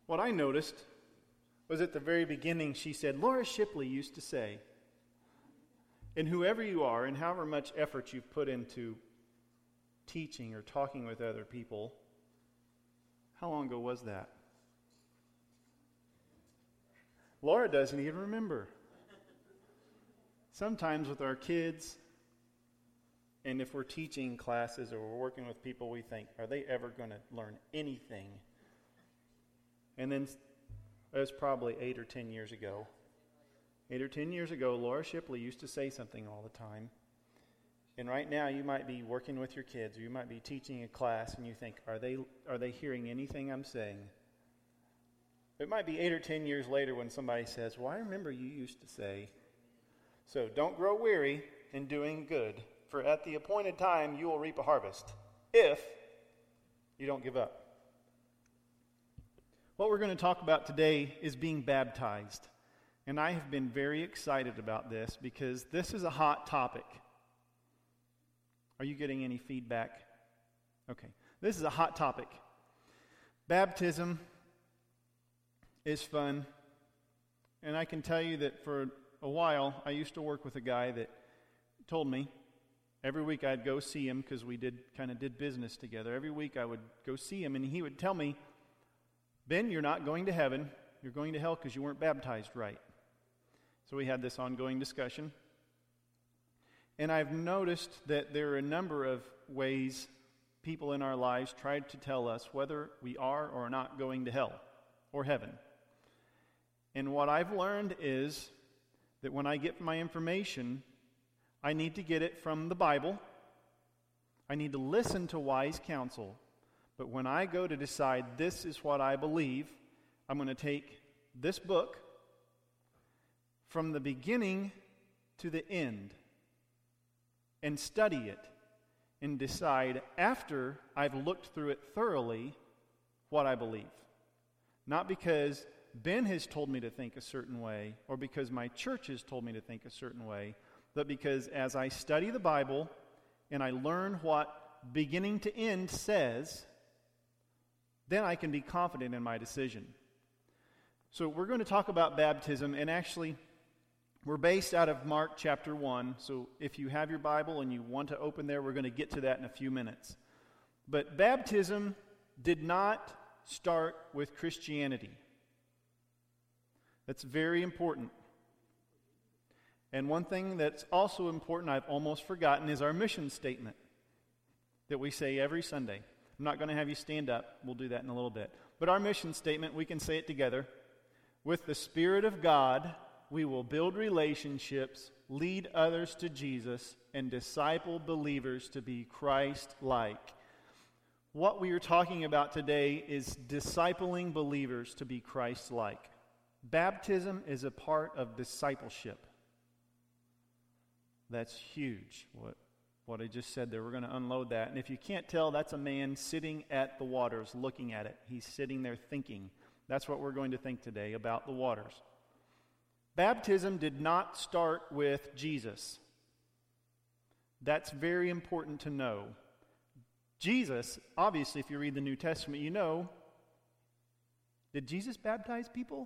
what I noticed was at the very beginning she said, Laura Shipley used to say, and whoever you are and however much effort you've put into teaching or talking with other people, how long ago was that? Laura doesn't even remember. Sometimes with our kids, and if we're teaching classes or we're working with people, we think, are they ever going to learn anything? And then it was probably 8 or 10 years ago. 8 or 10 years ago, Laura Shipley used to say something all the time. And right now, you might be working with your kids, or you might be teaching a class, and you think, are they hearing anything I'm saying? It might be 8 or 10 years later when somebody says, well, I remember you used to say. So don't grow weary in doing good, for at the appointed time you will reap a harvest, if you don't give up. What we're going to talk about today is being baptized. And I have been very excited about this because this is a hot topic. Are you getting any feedback? Okay. This is a hot topic. Baptism is fun. And I can tell you that for a while, I used to work with a guy that told me every week I'd go see him because we did business together. Every week I would go see him and he would tell me, Ben, you're not going to heaven. You're going to hell because you weren't baptized right. So we had this ongoing discussion. And I've noticed that there are a number of ways people in our lives try to tell us whether we are or are not going to hell or heaven. And what I've learned is that when I get my information, I need to get it from the Bible. I need to listen to wise counsel. But when I go to decide this is what I believe, I'm going to take this book from the beginning to the end and study it and decide after I've looked through it thoroughly what I believe. Not because Ben has told me to think a certain way or because my church has told me to think a certain way, but because as I study the Bible and I learn what beginning to end says, then I can be confident in my decision. So we're going to talk about baptism, and actually we're based out of Mark chapter 1. So if you have your Bible and you want to open there, we're going to get to that in a few minutes. But baptism did not start with Christianity. That's very important. And one thing that's also important, I've almost forgotten, is our mission statement that we say every Sunday. I'm not going to have you stand up. We'll do that in a little bit. But our mission statement, we can say it together. With the Spirit of God, we will build relationships, lead others to Jesus, and disciple believers to be Christ-like. What we are talking about today is discipling believers to be Christ-like. Baptism is a part of discipleship. That's huge, what I just said there. We're going to unload that. And if you can't tell, that's a man sitting at the waters looking at it. He's sitting there thinking. That's what we're going to think today about the waters. Baptism did not start with Jesus. That's very important to know. Jesus, obviously, if you read the New Testament, you know, did Jesus baptize people?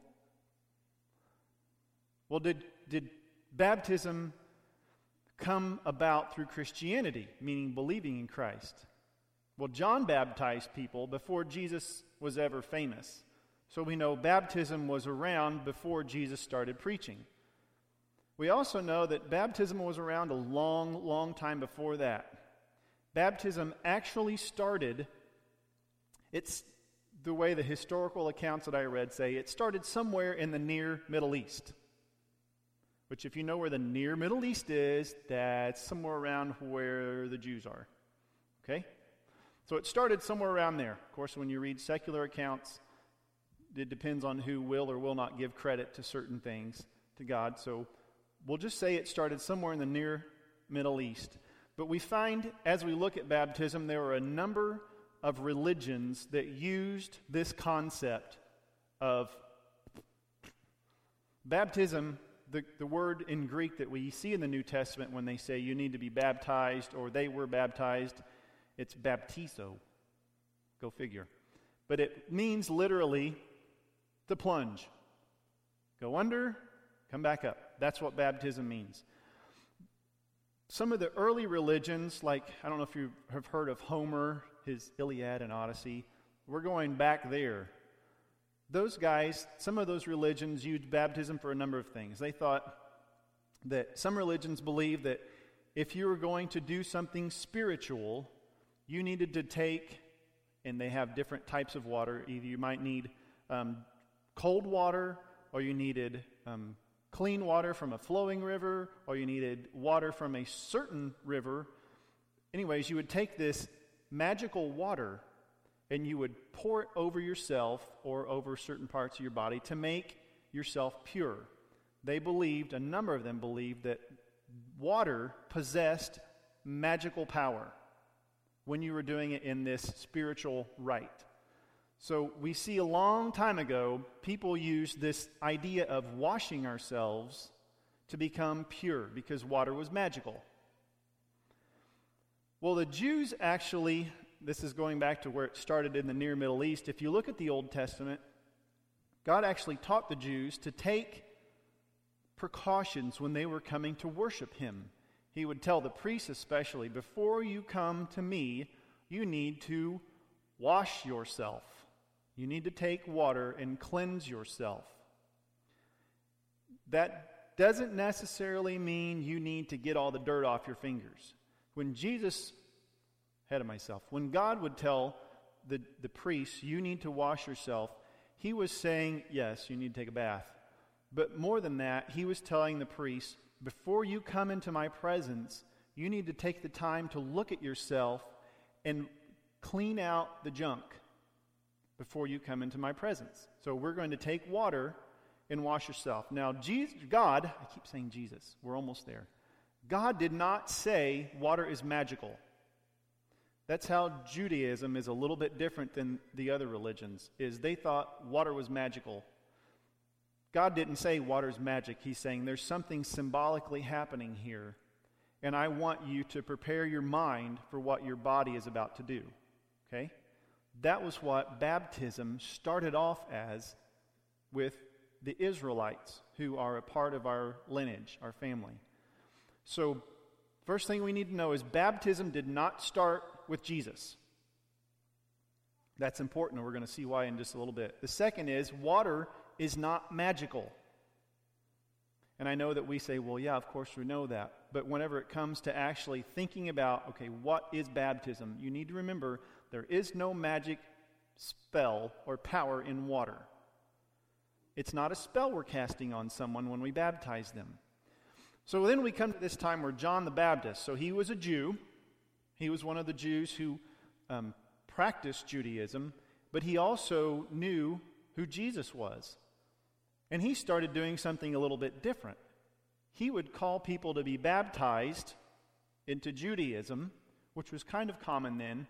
Well, did baptism come about through Christianity, meaning believing in Christ? Well, John baptized people before Jesus was ever famous. So we know baptism was around before Jesus started preaching. We also know that baptism was around a long, long time before that. Baptism actually started, it's the way the historical accounts that I read say, it started somewhere in the near Middle East. Which, if you know where the near Middle East is, that's somewhere around where the Jews are. Okay? So it started somewhere around there. Of course, when you read secular accounts, it depends on who will or will not give credit to certain things to God. So we'll just say it started somewhere in the near Middle East. But we find, as we look at baptism, there are a number of religions that used this concept of baptism. The word in Greek that we see in the New Testament when they say you need to be baptized or they were baptized, it's baptizo. Go figure. But it means literally to plunge. Go under, come back up. That's what baptism means. Some of the early religions, like, I don't know if you have heard of Homer, his Iliad and Odyssey. We're going back there. Those guys, some of those religions used baptism for a number of things. They thought that some religions believed that if you were going to do something spiritual, you needed to take, and they have different types of water. Either you might need cold water, or you needed clean water from a flowing river, or you needed water from a certain river. Anyways, you would take this magical water and you would pour it over yourself or over certain parts of your body to make yourself pure. They believed, a number of them believed, that water possessed magical power when you were doing it in this spiritual rite. So we see a long time ago, people used this idea of washing ourselves to become pure because water was magical. Well, the Jews actually, this is going back to where it started in the Near Middle East. If you look at the Old Testament, God actually taught the Jews to take precautions when they were coming to worship Him. He would tell the priests especially, before you come to me, you need to wash yourself. You need to take water and cleanse yourself. That doesn't necessarily mean you need to get all the dirt off your fingers. When when God would tell the priests, you need to wash yourself, He was saying, yes, you need to take a bath. But more than that, He was telling the priests, before you come into my presence, you need to take the time to look at yourself and clean out the junk before you come into my presence. So we're going to take water and wash yourself. Now, God, I keep saying Jesus, we're almost there. God did not say water is magical. That's how Judaism is a little bit different than the other religions, is they thought water was magical. God didn't say water's magic. He's saying there's something symbolically happening here, and I want you to prepare your mind for what your body is about to do. Okay? That was what baptism started off as with the Israelites, who are a part of our lineage, our family. So, first thing we need to know is baptism did not start with Jesus. That's important, and we're going to see why in just a little bit. The second is, water is not magical. And I know that we say, well, yeah, of course we know that. But whenever it comes to actually thinking about, okay, what is baptism? You need to remember there is no magic spell or power in water. It's not a spell we're casting on someone when we baptize them. So then we come to this time where John the Baptist, so he was a Jew. He was one of the Jews who practiced Judaism, but he also knew who Jesus was. And he started doing something a little bit different. He would call people to be baptized into Judaism, which was kind of common then.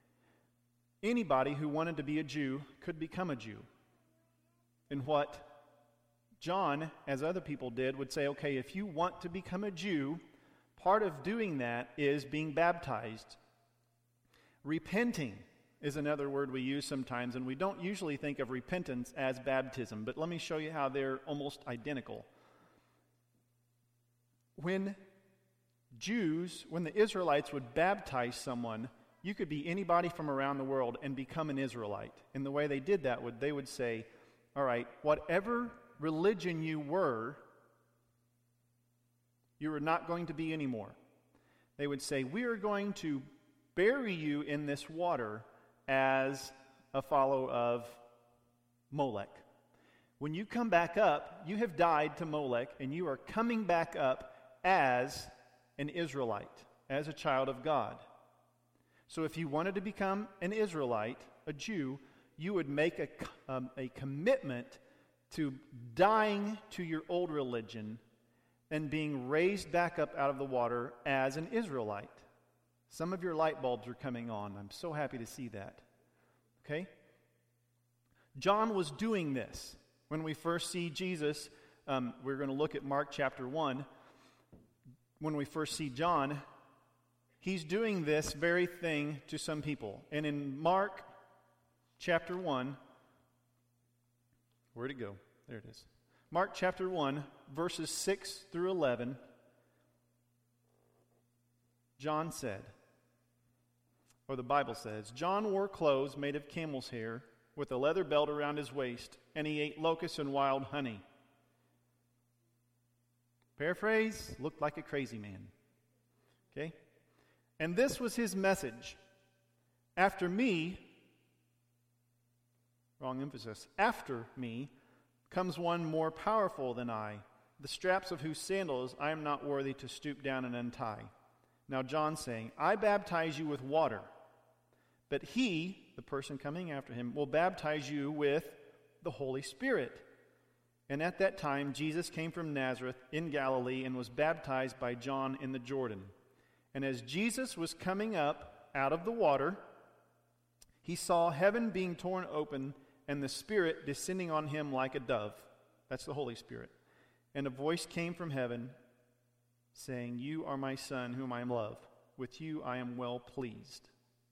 Anybody who wanted to be a Jew could become a Jew. And what John, as other people did, would say, okay, if you want to become a Jew, part of doing that is being baptized. Repenting is another word we use sometimes, and we don't usually think of repentance as baptism, but let me show you how they're almost identical. When the Israelites would baptize someone, you could be anybody from around the world and become an Israelite. And the way they did that, they would say, all right, whatever religion you were not going to be anymore. They would say, we are going to bury you in this water as a follower of Molech. When you come back up, you have died to Molech, and you are coming back up as an Israelite, as a child of God. So if you wanted to become an Israelite, a Jew, you would make a commitment to dying to your old religion and being raised back up out of the water as an Israelite. Some of your light bulbs are coming on. I'm so happy to see that. Okay? John was doing this. When we first see Jesus, we're going to look at Mark chapter 1. When we first see John, he's doing this very thing to some people. And in Mark chapter 1, Where'd it go? There it is. Mark chapter 1, verses 6 through 11. John said, or the Bible says, John wore clothes made of camel's hair with a leather belt around his waist, and he ate locusts and wild honey. Paraphrase, looked like a crazy man. Okay? And this was his message. After me, wrong emphasis, after me comes one more powerful than I, the straps of whose sandals I am not worthy to stoop down and untie. Now John saying, I baptize you with water, but he, the person coming after him, will baptize you with the Holy Spirit. And at that time Jesus came from Nazareth in Galilee and was baptized by John in the Jordan. And as Jesus was coming up out of the water, he saw heaven being torn open and the Spirit descending on him like a dove. That's the Holy Spirit. And a voice came from heaven saying, You are my Son, whom I love. With you I am well pleased.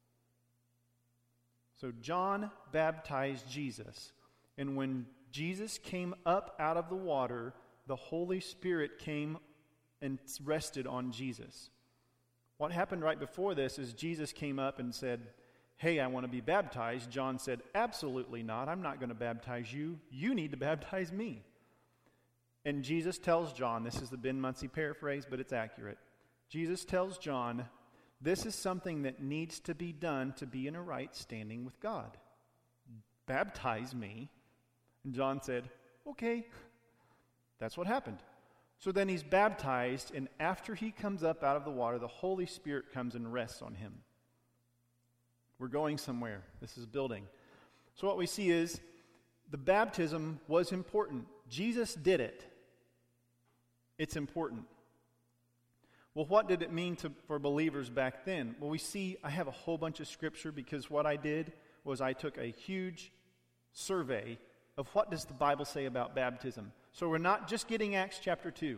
So John baptized Jesus. And when Jesus came up out of the water, the Holy Spirit came and rested on Jesus. What happened right before this is Jesus came up and said, Hey, I want to be baptized. John said, Absolutely not. I'm not going to baptize you. You need to baptize me. And Jesus tells John, this is the Ben Muncie paraphrase, but it's accurate. Jesus tells John, this is something that needs to be done to be in a right standing with God. Baptize me. And John said, okay. That's what happened. So then he's baptized, and after he comes up out of the water, the Holy Spirit comes and rests on him. We're going somewhere. This is building. So what we see is the baptism was important. Jesus did it. It's important. Well, what did it mean for believers back then? Well, we see I have a whole bunch of scripture because what I did was I took a huge survey of what does the Bible say about baptism. So we're not just getting Acts chapter 2.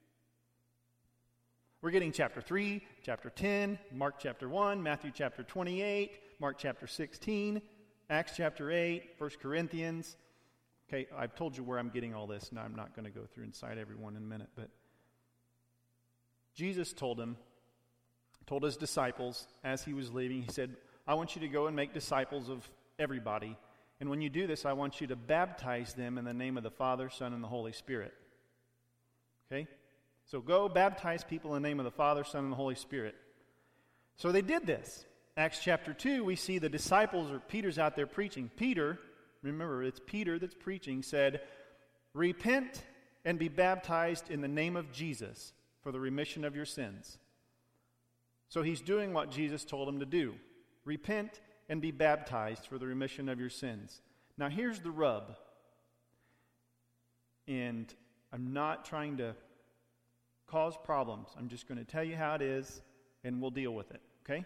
We're getting chapter 3, chapter 10, Mark chapter 1, Matthew chapter 28, Mark chapter 16, Acts chapter 8, 1 Corinthians. Okay, I've told you where I'm getting all this, and I'm not going to go through and cite everyone in a minute, but Jesus told his disciples as he was leaving, he said, I want you to go and make disciples of everybody, and when you do this, I want you to baptize them in the name of the Father, Son, and the Holy Spirit. Okay? So go baptize people in the name of the Father, Son, and the Holy Spirit. So they did this. Acts chapter 2, we see the disciples, or Peter's out there preaching. Peter, remember, it's Peter that's preaching, said, repent and be baptized in the name of Jesus for the remission of your sins. So he's doing what Jesus told him to do. Repent and be baptized for the remission of your sins. Now here's the rub. And I'm not trying to cause problems. I'm just going to tell you how it is, and we'll deal with it, okay?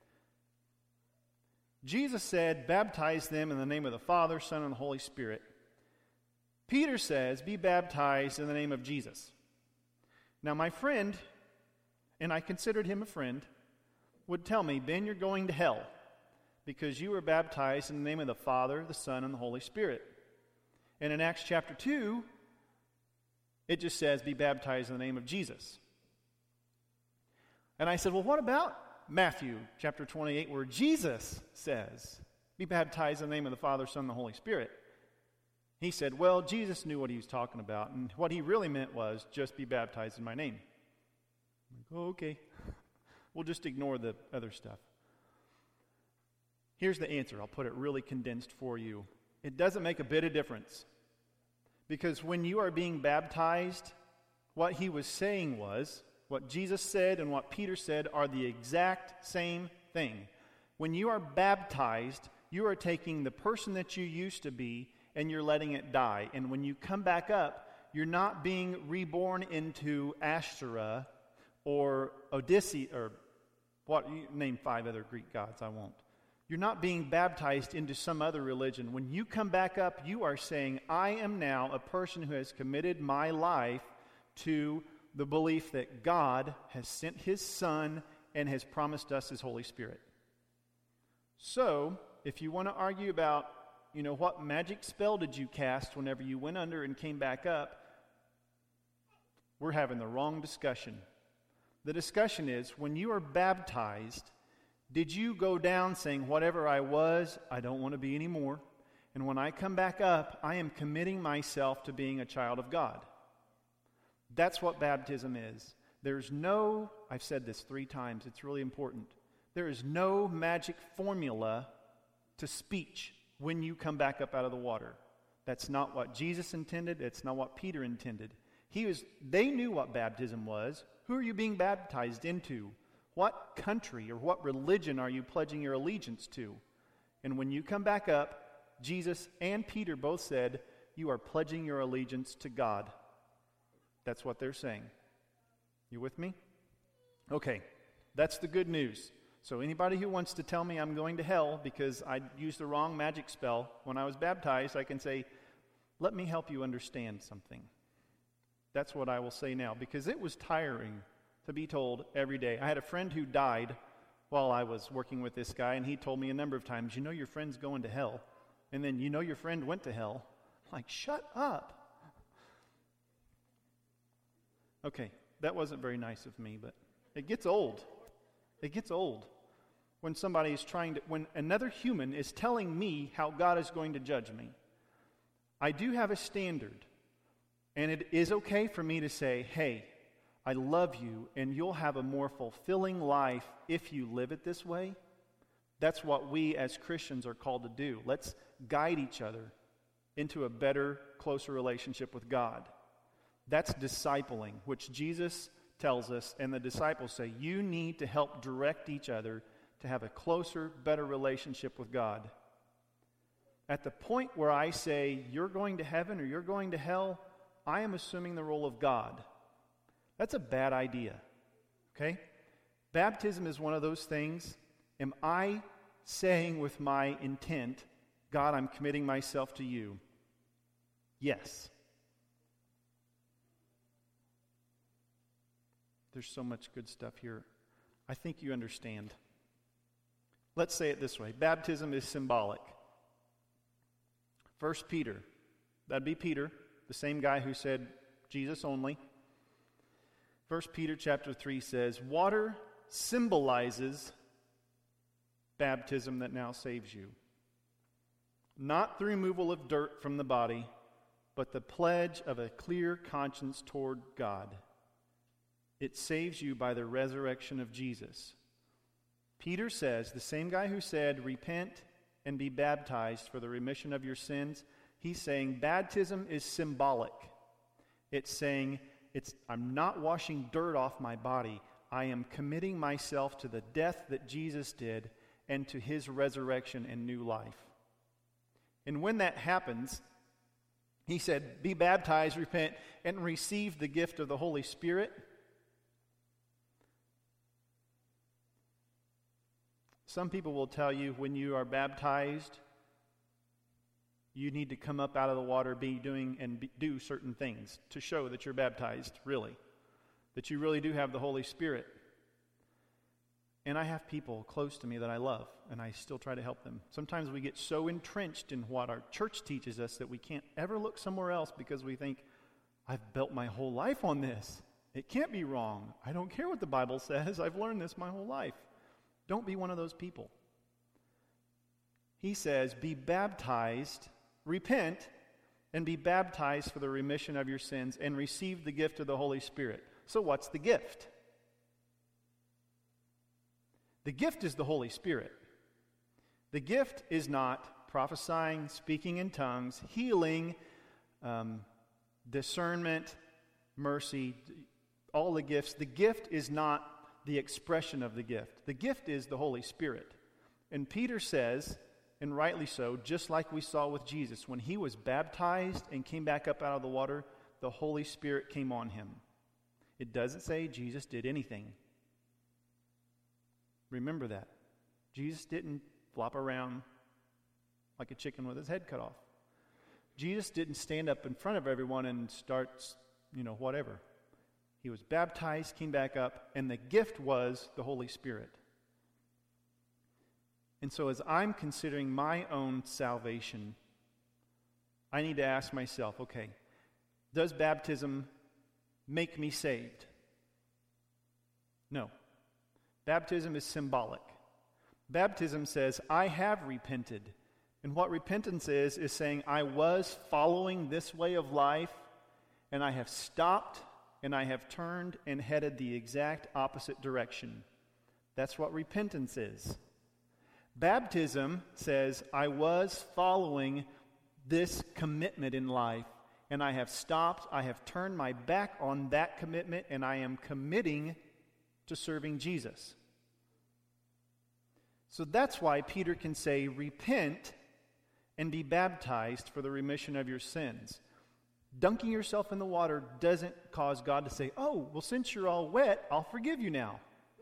Jesus said, baptize them in the name of the Father, Son, and the Holy Spirit. Peter says, be baptized in the name of Jesus. Now my friend, and I considered him a friend, would tell me, Ben, you're going to hell because you were baptized in the name of the Father, the Son, and the Holy Spirit. And in Acts chapter 2, it just says, be baptized in the name of Jesus. And I said, well, what about Matthew chapter 28, where Jesus says, be baptized in the name of the Father, Son, and the Holy Spirit? He said, well, Jesus knew what he was talking about, and what he really meant was, just be baptized in my name. I'm like, oh, okay. We'll just ignore the other stuff. Here's the answer. I'll put it really condensed for you. It doesn't make a bit of difference. Because when you are being baptized, what he was saying was, what Jesus said and what Peter said are the exact same thing. When you are baptized, you are taking the person that you used to be and you're letting it die. And when you come back up, you're not being reborn into Ashtoreth or Odysseus, or what, you name 5 other Greek gods, I won't. You're not being baptized into some other religion. When you come back up, you are saying, I am now a person who has committed my life to the belief that God has sent his Son and has promised us his Holy Spirit. So, if you want to argue about what magic spell did you cast whenever you went under and came back up, we're having the wrong discussion. The discussion is, when you are baptized, did you go down saying, whatever I was, I don't want to be anymore, and when I come back up, I am committing myself to being a child of God? That's what baptism is. There's no, I've said this 3 times, it's really important. There is no magic formula to speech when you come back up out of the water. That's not what Jesus intended. It's not what Peter intended. They knew what baptism was. Who are you being baptized into? What country or what religion are you pledging your allegiance to? And when you come back up, Jesus and Peter both said, you are pledging your allegiance to God. That's what they're saying. You with me? Okay, that's the good news. So anybody who wants to tell me I'm going to hell because I used the wrong magic spell when I was baptized, I can say, let me help you understand something. That's what I will say now, because it was tiring to be told every day. I had a friend who died while I was working with this guy, and he told me a number of times, your friend's going to hell. And then, your friend went to hell. I'm like, shut up. Okay, that wasn't very nice of me, but it gets old. It gets old when somebody is when another human is telling me how God is going to judge me. I do have a standard, and it is okay for me to say, hey, I love you, and you'll have a more fulfilling life if you live it this way. That's what we as Christians are called to do. Let's guide each other into a better, closer relationship with God. That's discipling, which Jesus tells us, and the disciples say, you need to help direct each other to have a closer, better relationship with God. At the point where I say, you're going to heaven or you're going to hell, I am assuming the role of God. That's a bad idea, okay? Baptism is one of those things. Am I saying with my intent, God, I'm committing myself to you? Yes. There's so much good stuff here. I think you understand. Let's say it this way. Baptism is symbolic. 1 Peter, that'd be Peter, the same guy who said Jesus only. 1 Peter chapter 3 says, water symbolizes baptism that now saves you. Not the removal of dirt from the body, but the pledge of a clear conscience toward God. It saves you by the resurrection of Jesus. Peter says, the same guy who said, repent and be baptized for the remission of your sins, he's saying baptism is symbolic. It's saying, I'm not washing dirt off my body. I am committing myself to the death that Jesus did and to his resurrection and new life. And when that happens, he said, be baptized, repent, and receive the gift of the Holy Spirit. Some people will tell you when you are baptized, you need to come up out of the water, do certain things to show that you're baptized, really. That you really do have the Holy Spirit. And I have people close to me that I love, and I still try to help them. Sometimes we get so entrenched in what our church teaches us that we can't ever look somewhere else because we think, I've built my whole life on this. It can't be wrong. I don't care what the Bible says. I've learned this my whole life. Don't be one of those people. He says, be baptized, repent, and be baptized for the remission of your sins and receive the gift of the Holy Spirit. So what's the gift? The gift is the Holy Spirit. The gift is not prophesying, speaking in tongues, healing, discernment, mercy, all the gifts. The gift is not the expression of the gift. The gift is the Holy Spirit. And Peter says, and rightly so, just like we saw with Jesus, when he was baptized and came back up out of the water, the Holy Spirit came on him. It doesn't say Jesus did anything. Remember that. Jesus didn't flop around like a chicken with his head cut off. Jesus didn't stand up in front of everyone and start, whatever. He was baptized, came back up, and the gift was the Holy Spirit. And so as I'm considering my own salvation, I need to ask myself, okay, does baptism make me saved? No. Baptism is symbolic. Baptism says, I have repented. And what repentance is saying, I was following this way of life, and I have stopped, and I have turned and headed the exact opposite direction. That's what repentance is. Baptism says, I was following this commitment in life, and I have stopped, I have turned my back on that commitment, and I am committing to serving Jesus. So that's why Peter can say, repent and be baptized for the remission of your sins. Dunking yourself in the water doesn't cause God to say, oh, well, since you're all wet, I'll forgive you now.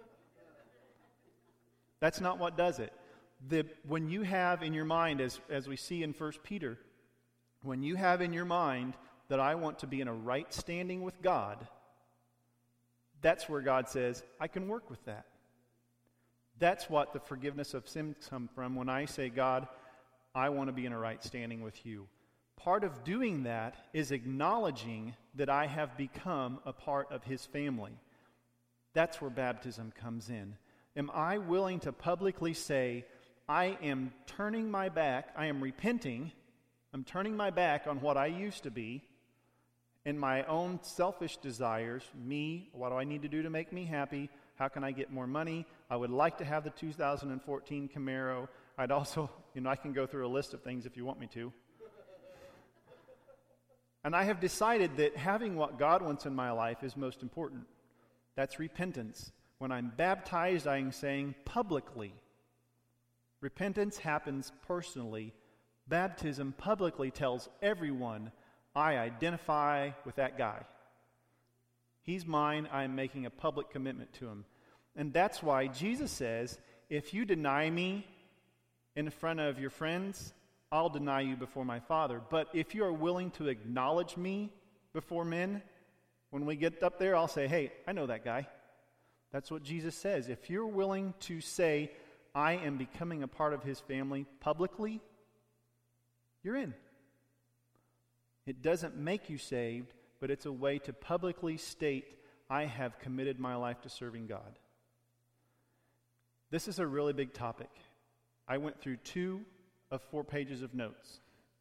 That's not what does it. When you have in your mind, as we see in 1 Peter, when you have in your mind that I want to be in a right standing with God, that's where God says, I can work with that. That's what the forgiveness of sins come from when I say, God, I want to be in a right standing with you. Part of doing that is acknowledging that I have become a part of his family. That's where baptism comes in. Am I willing to publicly say, I am turning my back, I am repenting, I'm turning my back on what I used to be, and my own selfish desires, me, what do I need to do to make me happy? How can I get more money? I would like to have the 2014 Camaro. I'd also, I can go through a list of things if you want me to. And I have decided that having what God wants in my life is most important. That's repentance. When I'm baptized, I'm saying publicly. Repentance happens personally. Baptism publicly tells everyone, I identify with that guy. He's mine. I'm making a public commitment to him. And that's why Jesus says, if you deny me in front of your friends, I'll deny you before my Father. But if you are willing to acknowledge me before men, when we get up there, I'll say, hey, I know that guy. That's what Jesus says. If you're willing to say, I am becoming a part of his family publicly, you're in. It doesn't make you saved, but it's a way to publicly state, I have committed my life to serving God. This is a really big topic. I went through 2 of 4 pages of notes.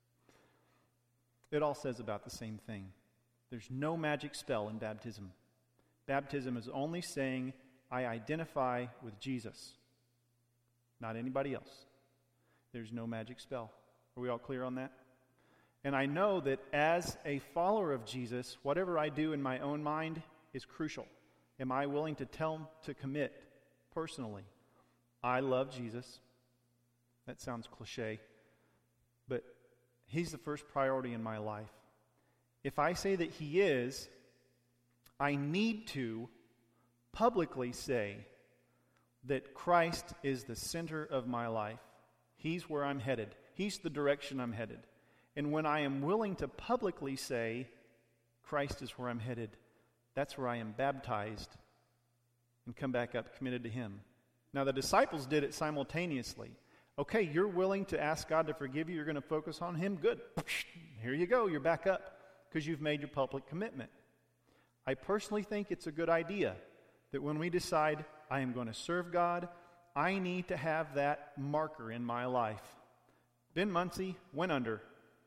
It all says about the same thing. There's no magic spell in baptism. Baptism is only saying, I identify with Jesus, not anybody else. There's no magic spell. Are we all clear on that? And I know that as a follower of Jesus, whatever I do in my own mind is crucial. Am I willing to commit personally? I love Jesus. That sounds cliche, but he's the first priority in my life. If I say that he is, I need to publicly say that Christ is the center of my life. He's where I'm headed. He's the direction I'm headed. And when I am willing to publicly say, Christ is where I'm headed, that's where I am baptized and come back up committed to him. Now, the disciples did it simultaneously. Okay, you're willing to ask God to forgive you. You're going to focus on him. Good. Here you go. You're back up because you've made your public commitment. I personally think it's a good idea that when we decide I am going to serve God, I need to have that marker in my life. Ben Muncie went under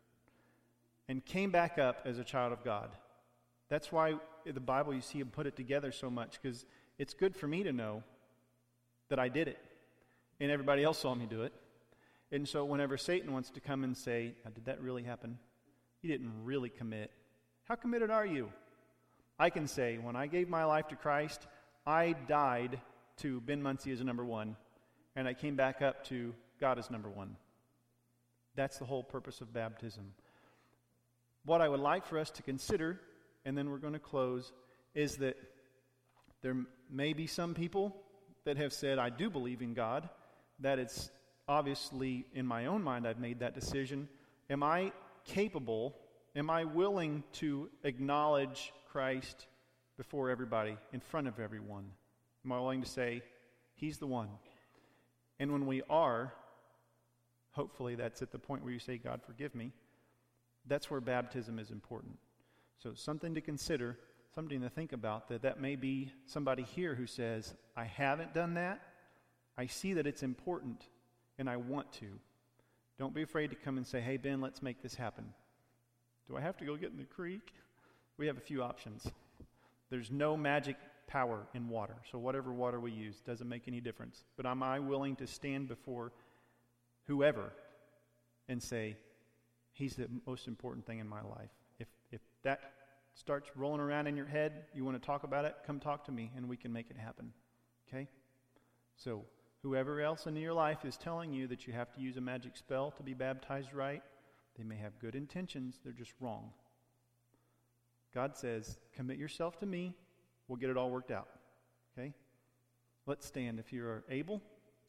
and came back up as a child of God. That's why in the Bible you see him put it together so much, because it's good for me to know that I did it. And everybody else saw me do it. And so whenever Satan wants to come and say, did that really happen? You didn't really commit. How committed are you? I can say, when I gave my life to Christ, I died to Ben Muncie as a number 1, and I came back up to God as number 1. That's the whole purpose of baptism. What I would like for us to consider, and then we're going to close, is that there may be some people that have said, I do believe in God, that it's obviously in my own mind I've made that decision. Am I capable, am I willing to acknowledge Christ before everybody, in front of everyone? Am I willing to say, he's the one? And when we are, hopefully that's at the point where you say, God, forgive me. That's where baptism is important. So something to consider, something to think about, that may be somebody here who says, I haven't done that. I see that it's important, and I want to. Don't be afraid to come and say, hey, Ben, let's make this happen. Do I have to go get in the creek? We have a few options. There's no magic power in water, so whatever water we use doesn't make any difference. But am I willing to stand before whoever and say, he's the most important thing in my life? If that starts rolling around in your head, you want to talk about it, come talk to me and we can make it happen. Okay? So whoever else in your life is telling you that you have to use a magic spell to be baptized right, they may have good intentions, they're just wrong. God says, commit yourself to me, we'll get it all worked out. Okay? Let's stand if you are able.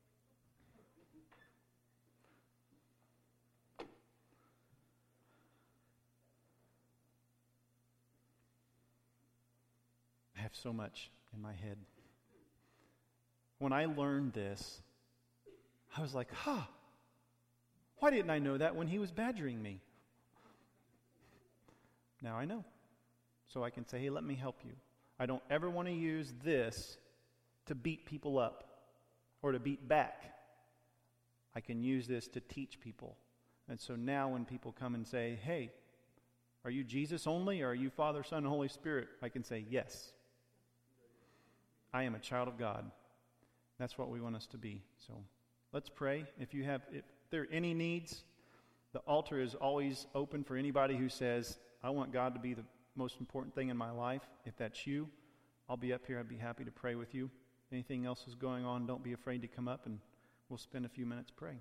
I have so much in my head. When I learned this, I was like, why didn't I know that when he was badgering me? Now I know. So I can say, hey, let me help you. I don't ever want to use this to beat people up or to beat back. I can use this to teach people. And so now when people come and say, hey, are you Jesus only or are you Father, Son, and Holy Spirit? I can say, yes. I am a child of God. That's what we want us to be. So let's pray. If there are any needs, the altar is always open for anybody who says, I want God to be the most important thing in my life. If that's you, I'll be up here. I'd be happy to pray with you. Anything else is going on, don't be afraid to come up and we'll spend a few minutes praying.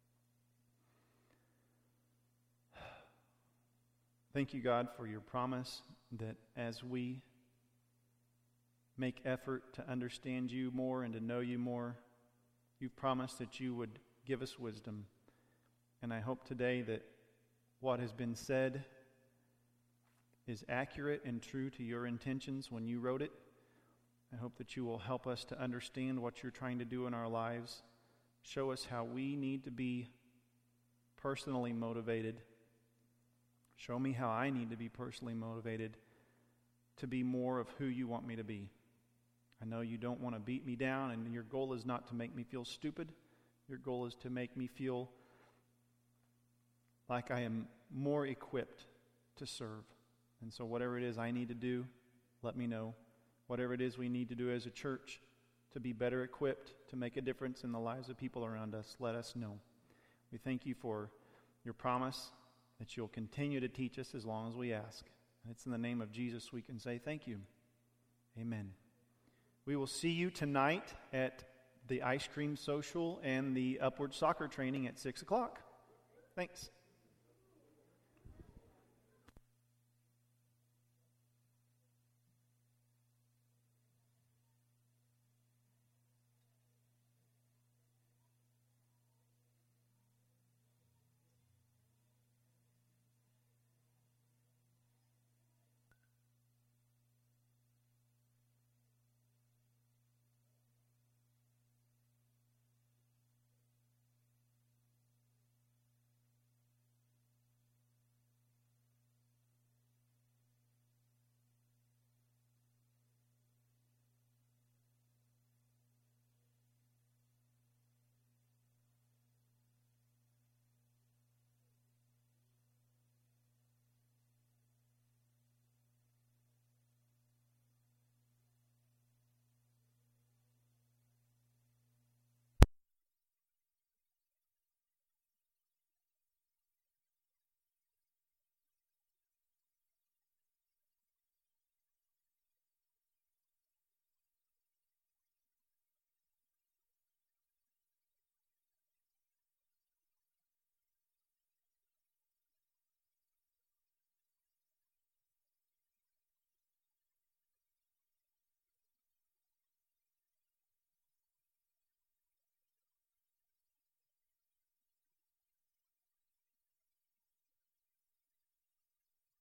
Thank you, God, for your promise that as we make effort to understand you more and to know you more, you've promised that you would give us wisdom. And I hope today that what has been said is accurate and true to your intentions when you wrote it. I hope that you will help us to understand what you're trying to do in our lives. Show us how we need to be personally motivated. Show me how I need to be personally motivated to be more of who you want me to be. I know you don't want to beat me down, and your goal is not to make me feel stupid. Your goal is to make me feel like I am more equipped to serve. And so whatever it is I need to do, let me know. Whatever it is we need to do as a church to be better equipped to make a difference in the lives of people around us, let us know. We thank you for your promise that you'll continue to teach us as long as we ask. And it's in the name of Jesus we can say thank you. Amen. We will see you tonight at the ice cream social and the upward soccer training at 6 o'clock. Thanks.